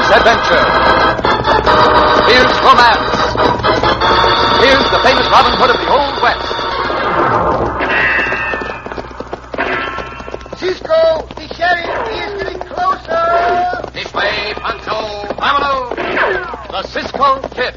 Here's adventure. Here's romance. Here's the famous Robin Hood of the Old West. Cisco, the sheriff is getting closer. This way, Pancho. Vámonos. The Cisco Kid.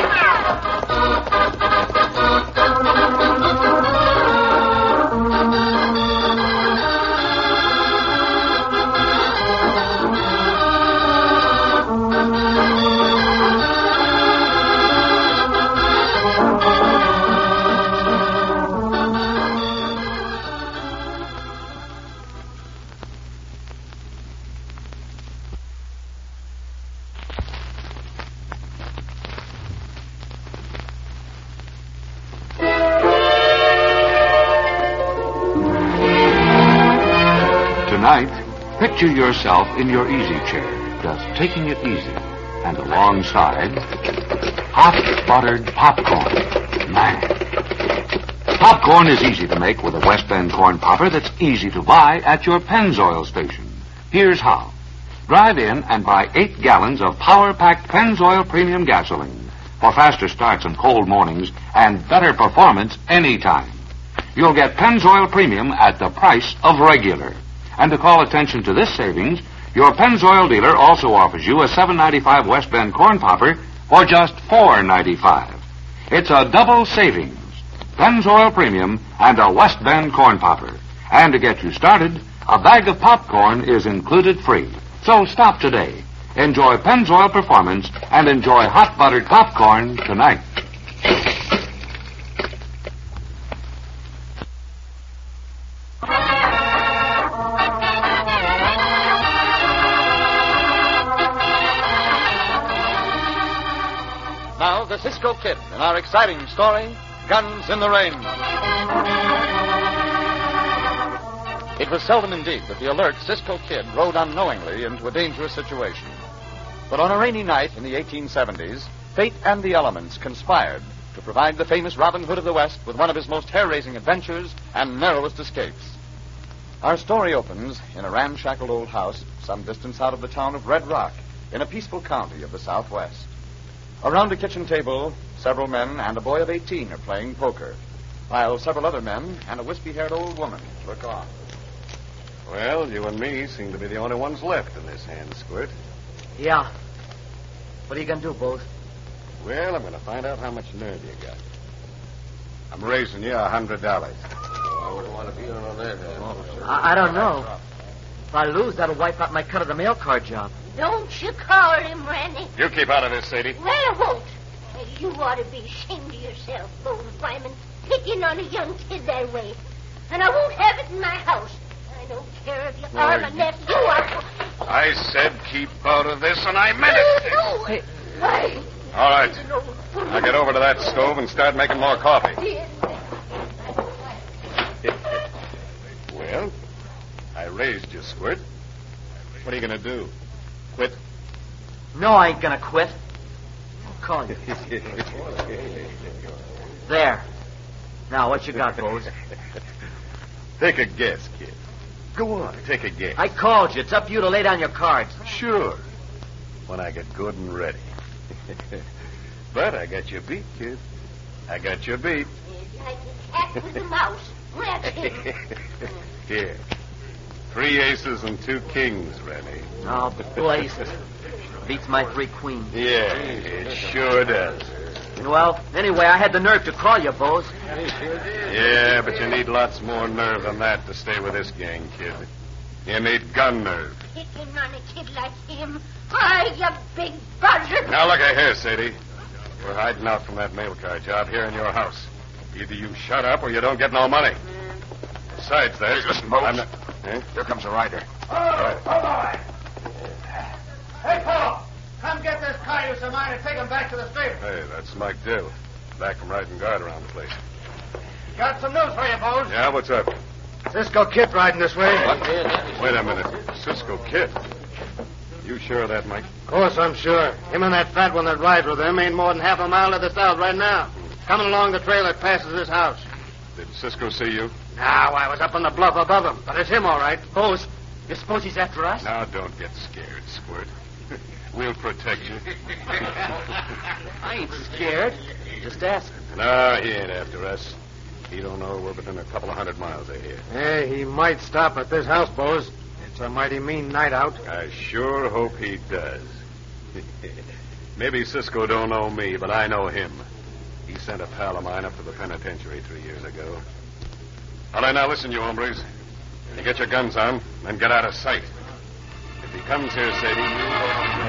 Tonight, picture yourself in your easy chair, just taking it easy. And alongside, hot buttered popcorn. Man. Popcorn is easy to make with a West Bend corn popper that's easy to buy at your Pennzoil station. Here's how. Drive in and buy 8 gallons of power-packed Pennzoil premium gasoline for faster starts on cold mornings and better performance anytime. You'll get Pennzoil premium at the price of regular. And to call attention to this savings, your Pennzoil dealer also offers you a $7.95 West Bend corn popper for just $4.95. It's a double savings. Pennzoil premium and a West Bend corn popper. And to get you started, a bag of popcorn is included free. So stop today. Enjoy Pennzoil performance and enjoy hot buttered popcorn tonight. Now, the Cisco Kid in our exciting story, Guns in the Rain. It was seldom indeed that the alert Cisco Kid rode unknowingly into a dangerous situation. But on a rainy night in the 1870s, fate and the elements conspired to provide the famous Robin Hood of the West with one of his most hair-raising adventures and narrowest escapes. Our story opens in a ramshackle old house some distance out of the town of Red Rock in a peaceful county of the Southwest. Around a kitchen table, several men and a boy of 18 are playing poker, while several other men and a wispy-haired old woman look on. Well, you and me seem to be the only ones left in this hand, Squirt. Yeah. What are you going to do, Bose? Well, I'm going to find out how much nerve you got. I'm raising you $100. I wouldn't want to be on that. I don't know. If I lose, that'll wipe out my cut of the mail card job. Don't you call him, Randy. You keep out of this, Sadie. Well, I won't. You ought to be ashamed of yourself, Bose Wyman, picking on a young kid that way. And I won't have it in my house. I don't care if you are my nephew or... I said keep out of this, and I meant it. No. Hey. All right. Now get over to that stove and start making more coffee. Well, I raised you, Squirt. What are you going to do? Quit? No, I ain't going to quit. I'll call you. There. Now, what you got, Bose? Take a guess, kid. Go on, take a guess. I called you. It's up to you to lay down your cards. Sure. When I get good and ready. But I got you beat, kid. I got you beat. Like a cat with a mouse. Grab him. Here. 3 aces and 2 kings, Rennie. Oh, blazes. Beats my 3 queens. Yeah, it sure does. Well, anyway, I had the nerve to call you, Bose. Yeah, but you need lots more nerve than that to stay with this gang, kid. You need gun nerve. Picking on a kid like him. Oh, you big buzzard. Now, look here, Sadie. We're hiding out from that mail car job here in your house. Either you shut up or you don't get no money. Besides that... Hey, listen, Bose. Eh? Here comes a rider. Oh, hold on. Hey, Paul, come get this cayuse of mine and take him back to the stable. Hey, that's Mike Dill. Back from riding guard around the place. Got some news for you, Bose. Yeah, what's up? Cisco Kid riding this way. Wait a minute. Cisco Kid. You sure of that, Mike? Of course I'm sure. Him and that fat one that rides with him ain't more than half a mile to the south right now. Coming along the trail that passes this house. Did Cisco see you? No, I was up on the bluff above him. But it's him, all right. Bose, you suppose he's after us? Now, don't get scared, Squirt. We'll protect you. I ain't scared. Just asking. No, he ain't after us. He don't know we're within a couple of 100 miles of here. Hey, he might stop at this house, Bose. It's a mighty mean night out. I sure hope he does. Maybe Cisco don't know me, but I know him. He sent a pal of mine up to the penitentiary 3 years ago. All right, now listen, you hombres. You get your guns on, then get out of sight. If he comes here, Sadie, you go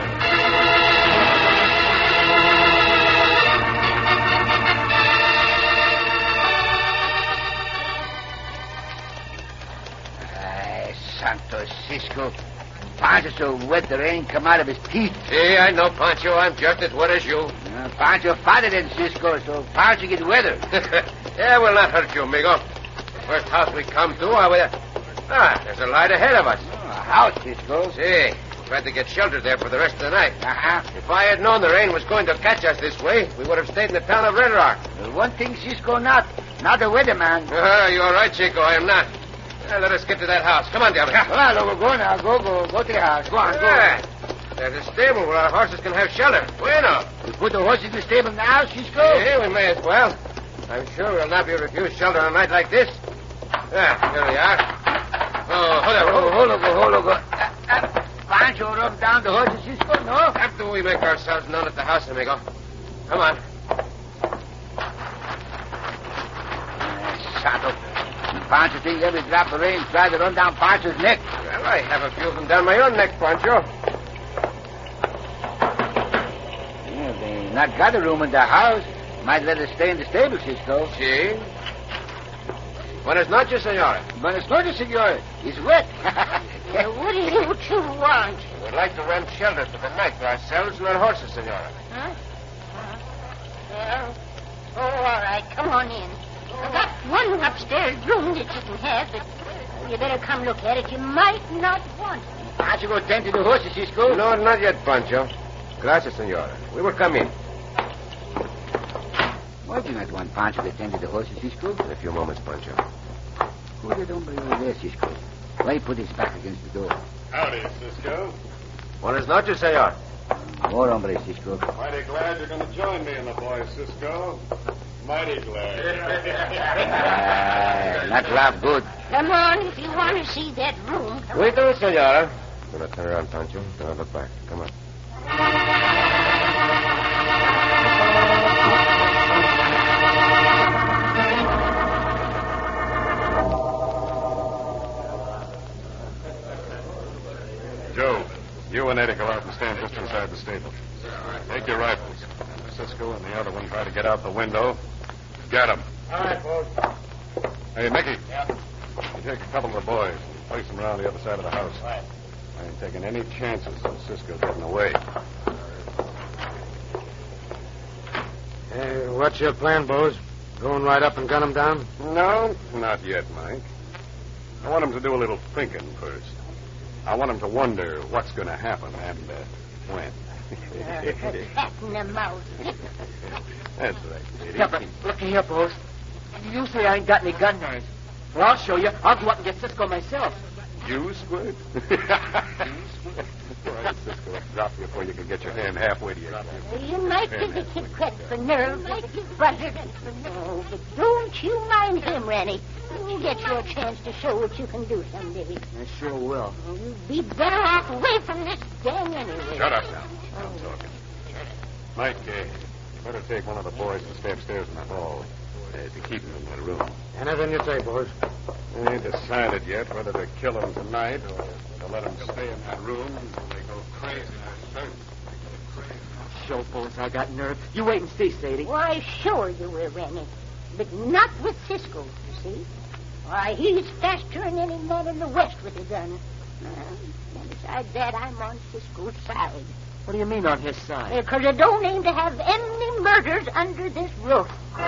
Santo Cisco. Pancho's so wet the rain come out of his teeth. See, I know, Pancho. I'm just as wet as you. Pancho fatter than Cisco, so Pancho get weather. Yeah, will not hurt you, amigo. The first house we come to, there's a light ahead of us. A house, Cisco. See, tried to get shelter there for the rest of the night. Uh-huh. If I had known the rain was going to catch us this way, we would have stayed in the town of Red Rock. One thing Cisco not a weatherman. You're right, Chico. I am not. Let us get to that house. Come on, Diablo. Come on, go now. Go to the house. Go on, go. There's a stable where our horses can have shelter. Bueno. We put the horses in the stable now, Cisco? Yeah, we may as well. I'm sure we'll not be refused shelter on a night like this. Here we are. Oh, hold on. Pancho rub down the horses, Cisco, no? After we make ourselves known at the house, amigo. Come on. Santo. Pancho thinks every drop of rain tries to run down Pancho's neck. Well, I have a few of them down my own neck, Pancho. Yeah, they not got a room in the house. Might let us stay in the stable, Cisco. See? Buenas noches, senora. Buenas noches, senora. It's wet. What do you two want? We'd like to rent shelter for the night for ourselves and our horses, senora. Huh? Well, all right. Come on in. I've got one upstairs room that you can have, but you better come look at it. You might not want it. Pancho go tend to the horses, Cisco. No, not yet, Pancho. Gracias, senora. We will come in. Why do you not want Pancho to tend to the horses, Cisco? In a few moments, Pancho. Who's that hombre over there, Cisco? Why he put his back against the door? Howdy, Cisco. Buenas noches, senor. More hombre, Cisco. Mighty glad you're going to join me and the boys, Cisco. Mighty glad. Not laugh good. Come on, if you want to see that room. Wait a minute, senora. I'm going to turn around, Pancho. Don't look back. Come on. Joe, you and Eddie go out and stand just inside the stable. Take your rifles. Cisco and the other one try to get out the window. Get them. All right, folks. Hey, Mickey. Yeah. You take a couple of the boys and place them around the other side of the house. Right. I ain't taking any chances of Cisco getting away. Hey, what's your plan, Bose? Going right up and gun him down? No, not yet, Mike. I want him to do a little thinking first. I want him to wonder what's going to happen and when. Cat in the mouth. That's right, Sadie. Yeah, but look here, Bose. You say I ain't got any gun knives. Well, I'll show you. I'll go up and get Cisco myself. You, Squid? All right, Cisco, let's drop you before you can get your hand halfway to your gun. You might give the kid credit for nerve, like you buzzard. No, but don't you mind him, Ranny. You'll get your chance to show what you can do someday. I sure will. You'd be better off away from this gang anyway. Shut up now. I'm talking. Mike, you better take one of the boys and stay upstairs in the hall to keep him in that room. Anything you say, Bose. I ain't decided yet whether to kill him tonight or to let him stay in that room until they go crazy. Show, Bose, I got nerve. You wait and see, Sadie. Why, sure you will, Ranny. But not with Cisco, you see. Why, he's faster than any man in the West with a gun. And besides that, I'm on Cisco's side. What do you mean on his side? Because I don't aim to have any murders under this roof.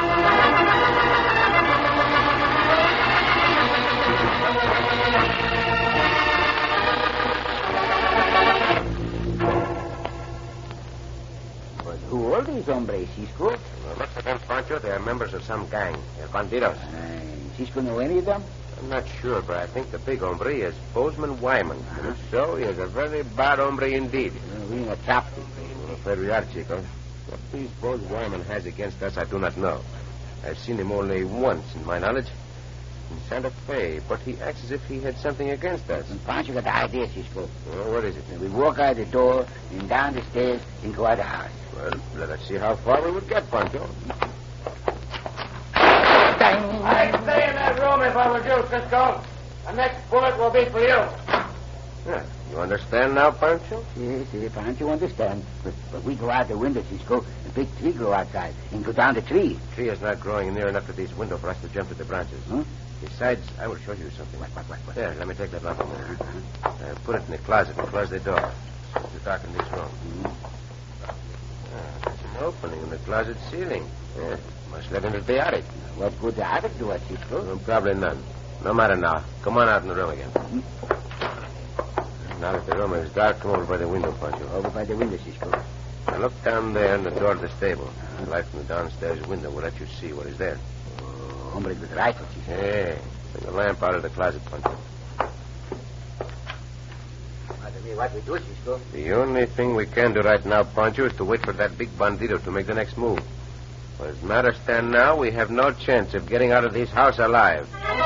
But who are these hombres, Cisco? Well, looks at them, Pancho. They are members of some gang. They're bandidos. Cisco know any of them? I'm not sure, but I think the big hombre is Bozeman Wyman. And if so, he is a very bad hombre indeed. we're in a trap. I'm afraid we are, Chico. What these Bose Wyman has against us, I do not know. I've seen him only once, in my knowledge, in Santa Fe, but he acts as if he had something against us. And Pancho got the idea, Cisco. Well, what is it? We walk out the door, and down the stairs, and go out the house. Well, let us see how far we would get, Pancho. I'd stay in that room if I were you, Cisco. The next bullet will be for you. Yeah. You understand now, Pancho? Yes, Pancho understand. But we go out the window, Cisco, and big tree grow outside, and go down the tree. The tree is not growing near enough to this window for us to jump to the branches. Huh? Besides, I will show you something. What? There, let me take that lamp a moment. Put it in the closet and close the door. To darken this room. There's an opening in the closet ceiling. Yeah, must let in the attic. What good the attic do us, Cisco? Probably none. No matter now. Come on out in the room again. Now that the room is dark, come over by the window, Pancho. Over by the window, Cisco. Now look down there in the door of the stable. The light from the downstairs window will let you see what is there. Hombre with rifle, Cisco. Hey, bring the lamp out of the closet, Pancho. What we do, Cisco? The only thing we can do right now, Pancho, is to wait for that big bandito to make the next move. For as matters stand now, we have no chance of getting out of this house alive.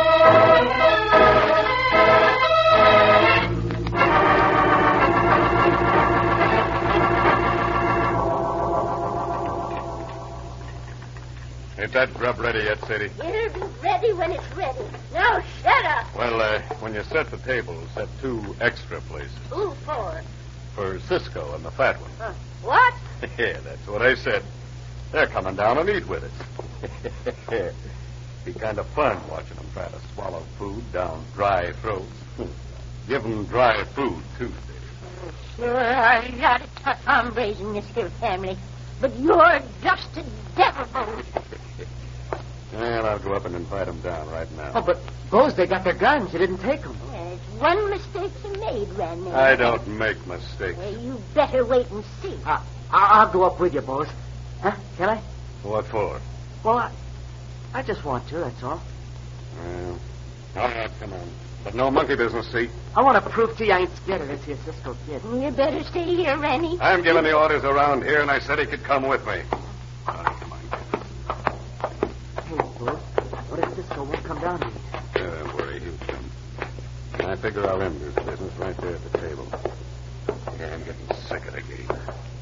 Ain't that grub ready yet, Sadie? It'll be ready when it's ready. Now shut up. Well, when you set the table, set 2 extra places. Who for? For Cisco and the fat one. What? Yeah, that's what I said. They're coming down and eat with us. Be kind of fun watching them try to swallow food down dry throats. Give them dry food, too, Sadie. Sure are a lot of tough hombres in this here family. But you're just a devil, Bose. Well, I'll go up and invite them down right now. Oh, but Bose, they got their guns. You didn't take them. There's one mistake you made, Randy. I don't make mistakes. Well, you better wait and see. I'll go up with you, Bose. Huh? Can I? What for? Well, I just want to, that's all. Well, all right, come on. But no monkey business, see? I want to prove to you I ain't scared of this here Cisco kid. You better stay here, Randy. I'm giving the orders around here, and I said he could come with me. All right, come on. Hey, Bose, what if Cisco won't come down here? Don't worry, he'll come. I figure I'll end this business right there at the table. Yeah, I'm getting sick of the game.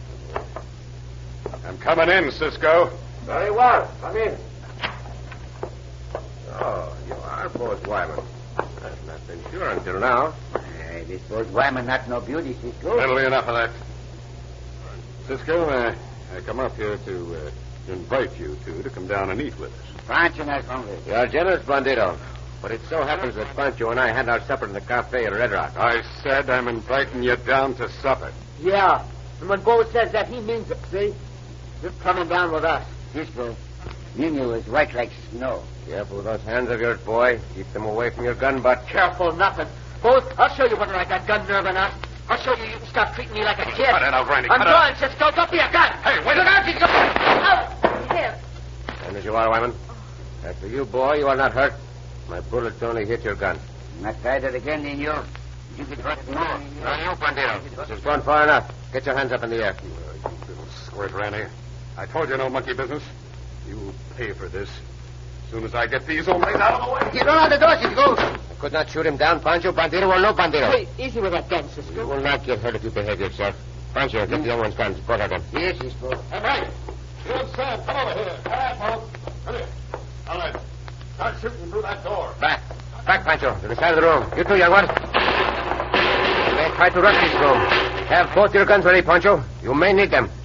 I'm coming in, Cisco. Very well. Come in. Oh, you are Bose Wyman. I've not been sure until now. This Bose Wyman not no beauty, Cisco. That'll be enough of that. Cisco, I come up here to invite you two to come down and eat with us. Pancho not hungry. You're generous, Bandito. But it so happens that Pancho and I had our supper in the cafe at Red Rock. I said I'm inviting you down to supper. Yeah. And when Bose says that, he means it, see? You're coming down with us. Cisco, Nino is white like snow. Careful with those hands of yours, boy. Keep them away from your gun butt. Careful, nothing. Bose, I'll show you whether I got gun nerve or not. I'll show you can stop treating me like a kid. Cut it out, Randy. I'm cut it going, out. Cisco. Don't be a gun. Hey, wait a Look out, Cisco. Oh, here. And as you are, Wyman. As for you, boy, you are not hurt. My bullets only hit your gun. Not try that again, Nino. You can hurt more. Now, you, Bandito. This has gone far enough. Get your hands up in the air. You little squirt, Randy. I told you no monkey business. You'll pay for this. As soon as I get these hombres out of the way. You don't have the door, Cisco. I could not shoot him down, Pancho. Bandito or no Bandito. Hey, easy with that gun, You Cisco. will not get hurt if you behave yourself. Pancho, get the young one's guns. Go ahead, then. Yes, Cisco. All right. You and Sam, come over here. All right, folks. Come here. All right. Start shooting through that door. Back. Back, Pancho. To the side of the room. You too, young one. You may try to rush this room. Have both your guns ready, Pancho. You may need them.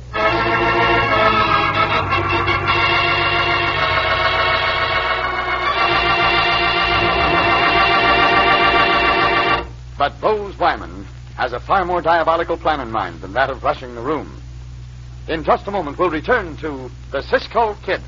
But Bose Wyman has a far more diabolical plan in mind than that of rushing the room. In just a moment, we'll return to the Cisco Kid.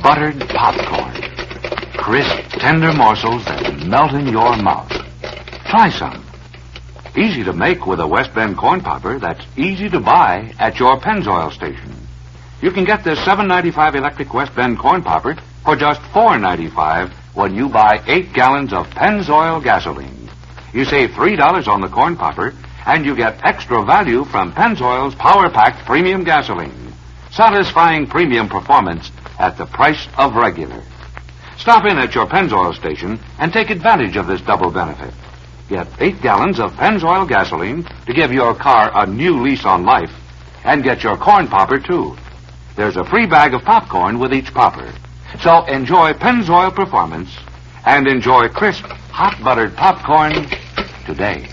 buttered popcorn. Crisp, tender morsels that melt in your mouth. Try some. Easy to make with a West Bend corn popper that's easy to buy at your Pennzoil station. You can get this $7.95 electric West Bend corn popper for just $4.95 when you buy 8 gallons of Pennzoil gasoline. You save $3 on the corn popper, and you get extra value from Pennzoil's power-packed premium gasoline. Satisfying premium performance at the price of regular. Stop in at your Pennzoil station and take advantage of this double benefit. Get 8 gallons of Pennzoil gasoline to give your car a new lease on life, and get your corn popper, too. There's a free bag of popcorn with each popper. So enjoy Pennzoil performance and enjoy crisp, hot buttered popcorn today.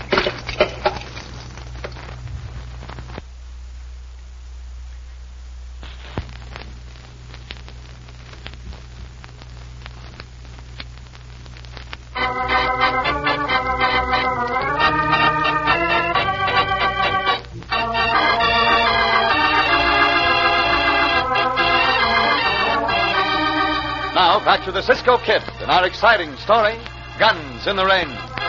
Now, back to the Cisco Kid and our exciting story, Guns in the Rain.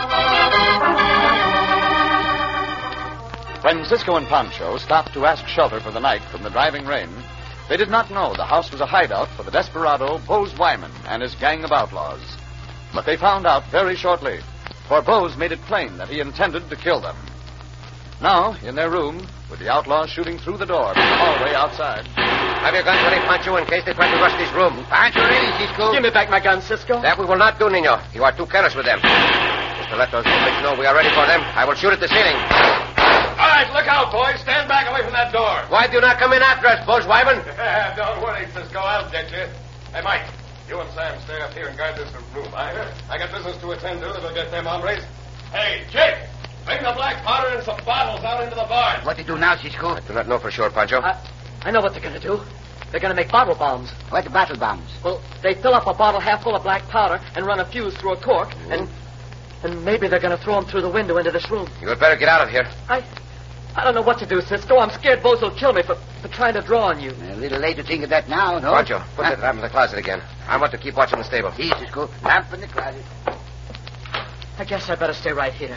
When Cisco and Pancho stopped to ask shelter for the night from the driving rain, they did not know the house was a hideout for the desperado Bose Wyman and his gang of outlaws. But they found out very shortly, for Bose made it plain that he intended to kill them. Now, in their room, with the outlaws shooting through the door from the hallway outside. Have your guns ready, Pancho, in case they try to rush this room. Pancho, ready, Cisco? Give me back my gun, Cisco. That we will not do, Nino. You are too careless with them. Just to let those hombres know we are ready for them, I will shoot at the ceiling. All right, look out, boys. Stand back away from that door. Why do you not come in after us, Bose Wyman? Don't worry, Cisco. I'll get you. Hey, Mike, you and Sam stay up here and guard this room. I got business to attend to that'll get them hombres. Hey, Jake, bring the black powder and some bottles out into the barn. What to do now, Cisco? I do not know for sure, Pancho. I know what they're going to do. They're going to make bottle bombs. What bottle bombs? Well, they fill up a bottle half full of black powder and run a fuse through a cork, and maybe they're going to throw them through the window into this room. You had better get out of here. I don't know what to do, Cisco. I'm scared Bose will kill me for trying to draw on you. A little late to think of that now, no? Pancho, put that lamp in the closet again. I want to keep watching the stable. See, Cisco. Lamp in the closet. I guess I better stay right here.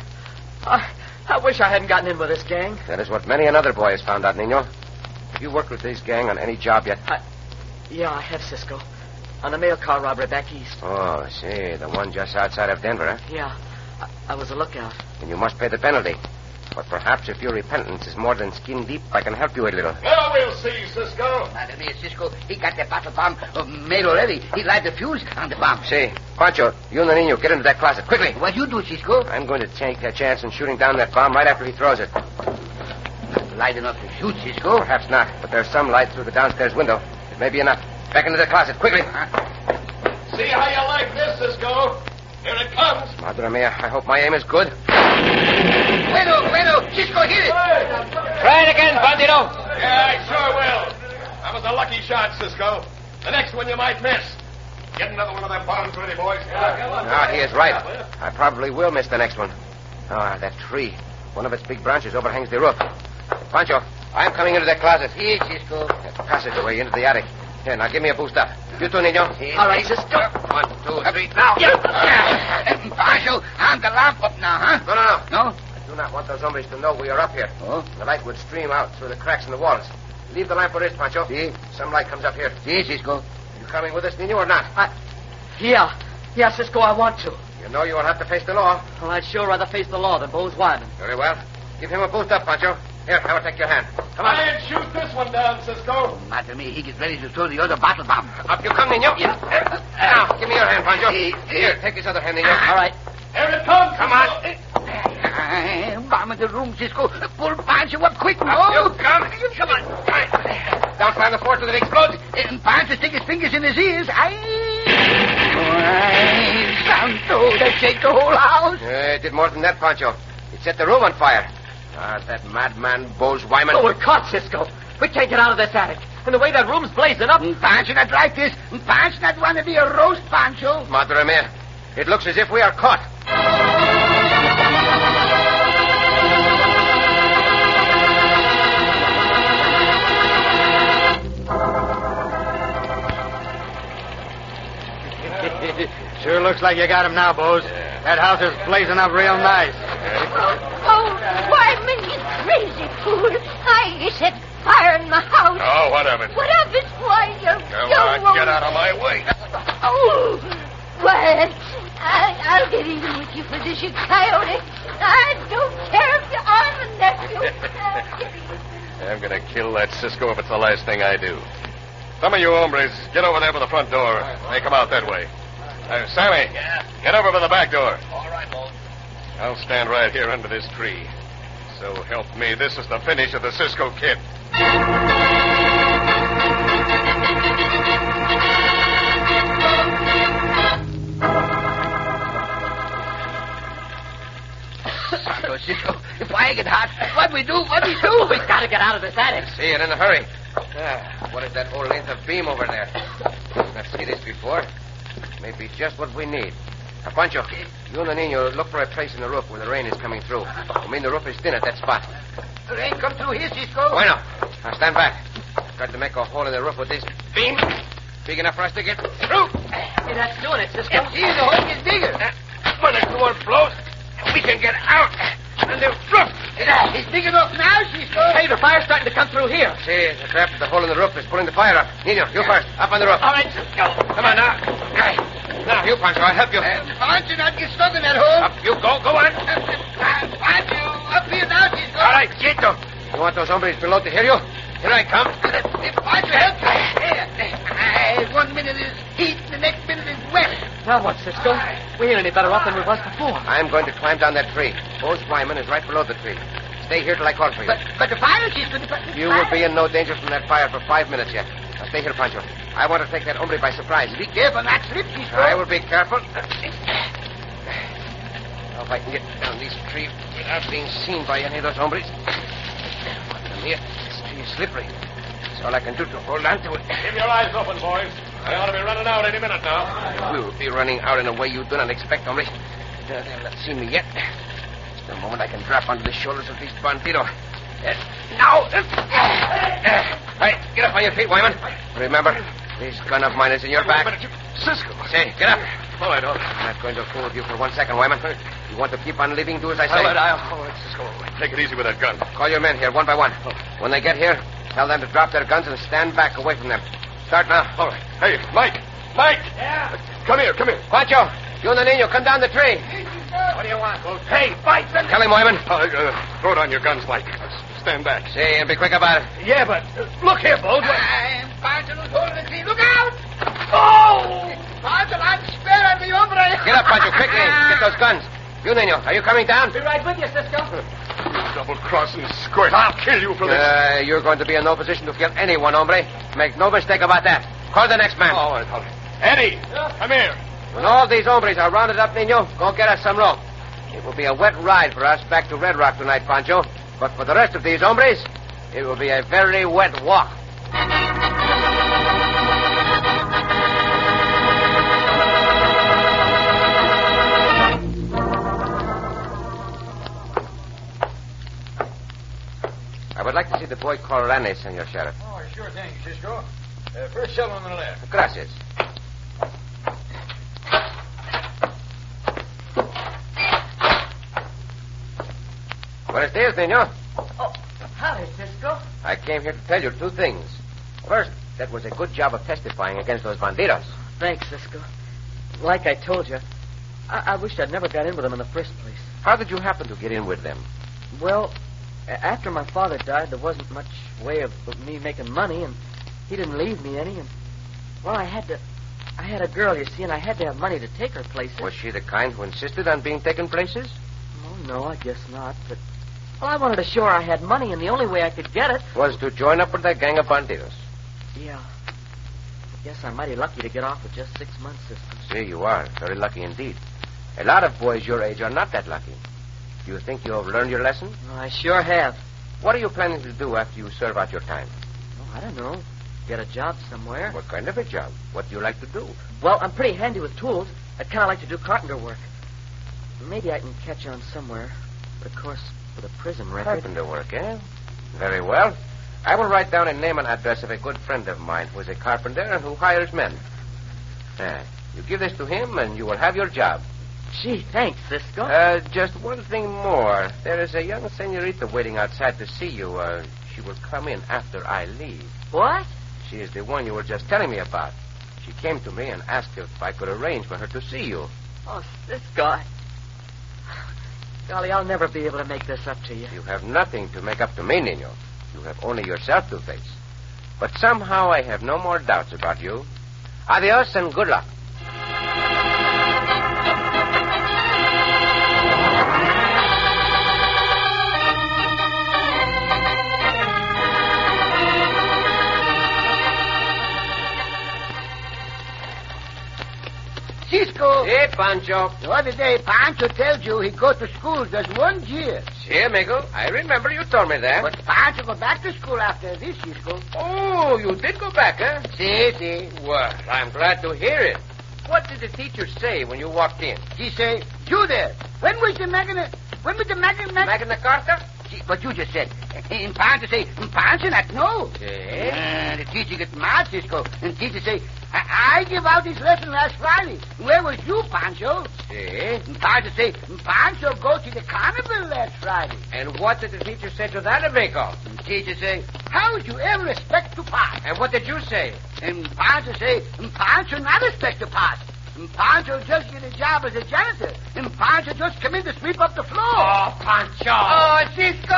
I wish I hadn't gotten in with this gang. That is what many another boy has found out, Nino. Have you worked with this gang on any job yet? Yeah, I have, Cisco. On a mail car robbery back east. Oh, I see. The one just outside of Denver, huh? Yeah. I was a lookout. And you must pay the penalty. But perhaps if your repentance is more than skin deep, I can help you a little. Well, we'll see, Cisco. Madam here, Cisco. He got the bottle bomb made already. He light the fuse on the bomb. See, Pancho, you and the Nino, get into that closet, quickly. What you do, Cisco? I'm going to take a chance in shooting down that bomb right after he throws it. Not light enough to shoot, Cisco. Perhaps not, but there's some light through the downstairs window. It may be enough. Back into the closet, quickly. See how you like this, Cisco. Here it comes. Madre mia, I hope my aim is good. Bueno, Cisco, hit it. Try it again, Bandito. Yeah, I sure will. That was a lucky shot, Cisco. The next one you might miss. Get another one of them bombs ready, boys. No, he is right. I probably will miss the next one. Ah, that tree. One of its big branches overhangs the roof. Pancho, I'm coming into that closet. Here, Cisco. That passageway into the attic. Here, now give me a boost up. You too, Nino. All right, Cisco. 1, 2, 3, now. Pancho, I'm the lamp up now, huh? No? No? I do not want those hombres to know we are up here. Oh? The light would stream out through the cracks in the walls. Leave the lamp where it is, Pancho. See? Some light comes up here. See, Cisco. You coming with us, Nino, or not? Yeah, Cisco, I want to. You know you will have to face the law. Well, I'd sure rather face the law than Bose Wyman. Very well. Give him a boost up, Pancho. Here, I will take your hand. Come on. Try and shoot this one down, Cisco. Madre mia, he gets ready to throw the other bottle bomb. Up you come, Nino. Yeah. Now, give me your hand, Pancho. See. Here, take his other hand, Nino. All right. Here it comes. Come on. Bomb in the room, Cisco. Pull Pancho up quick. Up you come. Come on. Don't slam the floor till it explodes. Pancho stick his fingers in his ears. Santo, that shake the whole house. It did more than that, Pancho. It set the room on fire. That madman, Bose Wyman. Oh, we're caught, Cisco. We can't get out of this attic. And the way that room's blazing up. Pancho not like this. Pancho not want to be a roast, Pancho. Madre mia. It looks as if we are caught. looks like you got him now, Bose. Yeah. That house is blazing up real nice. Oh, Wyman, you crazy fool. I set fire in my house. Oh, what of it? What of it? Why, you Come young on, get out of my way. Oh, why, I'll get even with you for this, you coyote. I don't care if you are a nephew. I'm going to kill that Cisco if it's the last thing I do. Some of you hombres, get over there by the front door. They come out that way. Sammy, get over by the back door. All right, Bo. I'll stand right here under this tree. So help me, this is the finish of the Cisco Kid. Cisco, if I get hot, what we do? What we do? We've got to get out of this attic. See it in a hurry. What is that whole length of beam over there? I've not seen this before. Maybe just what we need. Pancho, you and the Nino look for a place in the roof where the rain is coming through. I mean, the roof is thin at that spot. The rain come through here, Cisco. Bueno. Now stand back. Got to make a hole in the roof with this beam. Big enough for us to get through. Hey, that's doing it, Cisco. See, the hole is bigger. When the door blows, we can get out. And the roof. It's big enough now, Cisco. Hey, the fire's starting to come through here. See, the trap at the hole in the roof is pulling the fire up. Nino, you first. Up on the roof. All right, Cisco. Come on now. Now, you, Pancho. I'll help you. Pancho, not get stuck in that hole. Up you go. Go on. Pancho, up here now, Cisco. All right, Chito. You want those hombres below to hear you? Here I come. Pancho, help me. 1 minute is heat, the next minute is wet. Now what, Cisco? We ain't any better off than we was before. I'm going to climb down that tree. Bose Wyman is right below the tree. Stay here till I call for you. But the fire, Cisco, You will be in no danger from that fire for 5 minutes yet. Now stay here, Pancho. I want to take that hombre by surprise. Be careful, not slip, Cisco. I will be careful. Now, if I can get down this tree without being seen by any of those hombres. Come here. This tree is slippery. That's all I can do to hold on to it. Keep your eyes open, boys. I ought to be running out any minute now. We will be running out in a way you do not expect, hombre. They have not seen me yet. The moment I can drop onto the shoulders of these bandidos. Now! Hey, get up on your feet, Wyman. Remember, this gun of mine is in your back. Cisco. Say, get up. All right, all right. I'm not going to fool with you for 1 second, Wyman. You want to keep on living, do as I say. All right, Cisco. Take it easy with that gun. Call your men here, one by one. When they get here, tell them to drop their guns and stand back away from them. Start now. All right. Hey, Mike! Mike! Yeah? Come here, come here. Pancho, you and the Nino, come down the tree. What do you want? Hey, fight them. Tell him, Wyman. Throw down your guns, Mike. Stand back. Say, and be quick about it. Yeah, but look here, Bo. I'm Pancho, hold the tree. Look out! Oh! Pancho, I'm sparing the hombre. Get up, Pancho, quickly. Get those guns. You, Nino, are you coming down? Be right with you, Cisco. Double-crossing squirt. I'll kill you for this. You're going to be in no position to kill anyone, hombre. Make no mistake about that. Call the next man. All right. Eddie, come here. When all these hombres are rounded up, Nino, go get us some rope. It will be a wet ride for us back to Red Rock tonight, Pancho. But for the rest of these hombres, it will be a very wet walk. I would like to see the boy Corrales, Senor Sheriff. Oh, sure thing, Cisco. First cell on the left. Gracias. Buenos dias, Nino. Oh, howdy, Cisco. I came here to tell you 2 things. First, that was a good job of testifying against those bandidos. Thanks, Cisco. Like I told you, I wished I'd never got in with them in the first place. How did you happen to get in with them? Well, after my father died, there wasn't much way of me making money, and he didn't leave me any, and, well, I had a girl, you see, and I had to have money to take her places. Was she the kind who insisted on being taken places? Oh, no, I guess not, but, well, I wanted to show her I had money, and the only way I could get it was to join up with that gang of bandidos. Yeah. I guess I'm mighty lucky to get off with just 6 months, Cisco. See, you are. Very lucky indeed. A lot of boys your age are not that lucky. Do you think you have learned your lesson? Well, I sure have. What are you planning to do after you serve out your time? Oh, I don't know. Get a job somewhere. What kind of a job? What do you like to do? Well, I'm pretty handy with tools. I'd kind of like to do carpenter work. Maybe I can catch on somewhere. But, of course, with a prison record. Carpenter work, eh? Very well. I will write down a name and address of a good friend of mine who is a carpenter and who hires men. You give this to him, and you will have your job. Gee, thanks, Cisco. Just one thing more. There is a young senorita waiting outside to see you. She will come in after I leave. What? She is the one you were just telling me about. She came to me and asked if I could arrange for her to see you. Oh, Cisco. Golly, I'll never be able to make this up to you. You have nothing to make up to me, Nino. You have only yourself to face. But somehow I have no more doubts about you. Adios and good luck. Cisco. Hey, Pancho. The other day, Pancho tells you he go to school just 1 year. Si, amigo. I remember you told me that. But Pancho go back to school after this, Cisco. Oh, you did go back, huh? Si. Well, I'm glad to hear it. What did the teacher say when you walked in? He say, you there. When was the Magna Carta? But you just said. And Pancho say, Pancho not know. Si. The teacher get mad, Cisco. And teacher say, I give out this lesson last Friday. Where was you, Pancho? Si. And Pancho say, Pancho go to the carnival last Friday. And what did the teacher say to that, amigo? And teacher say, how would you ever expect to pass? And what did you say? And Pancho say, Pancho not expect to pass. And Pancho just get a job as a janitor. And Pancho just come in to sweep up the floor. Oh, Pancho. Oh, Cisco.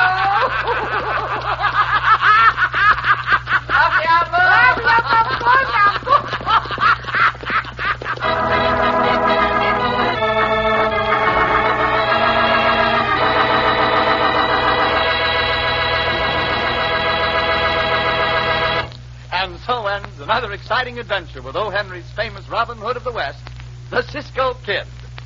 And so ends another exciting adventure with O. Henry's famous Robin Hood of the West, the Cisco Kid.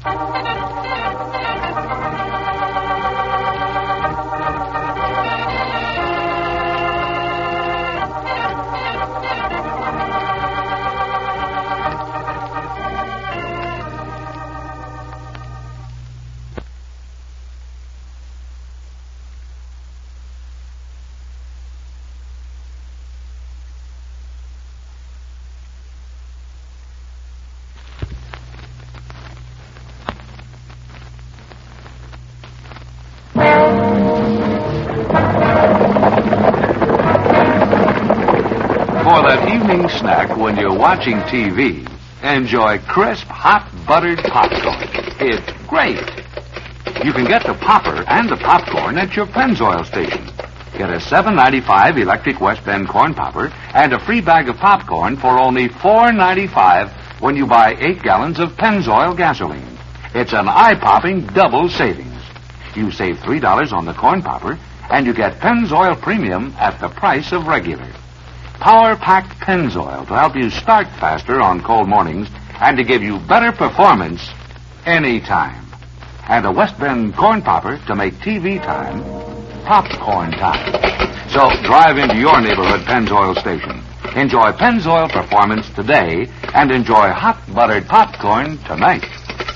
Evening snack when you're watching TV, enjoy crisp, hot, buttered popcorn. It's great. You can get the popper and the popcorn at your Pennzoil station. Get a $7.95 Electric West Bend corn popper and a free bag of popcorn for only $4.95 when you buy 8 gallons of Pennzoil gasoline. It's an eye-popping double savings. You save $3 on the corn popper, and you get Pennzoil Premium at the price of regular. Power-packed Pennzoil to help you start faster on cold mornings and to give you better performance anytime. And a West Bend corn popper to make TV time popcorn time. So drive into your neighborhood Pennzoil station. Enjoy Pennzoil performance today and enjoy hot buttered popcorn tonight.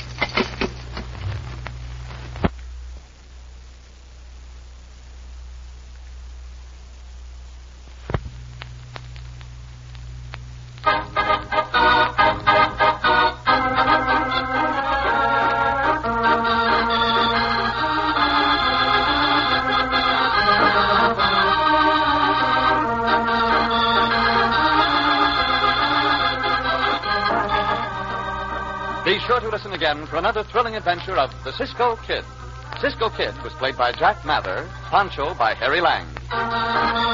Be sure to listen again for another thrilling adventure of the Cisco Kid. Cisco Kid was played by Jack Mather, Pancho by Harry Lang.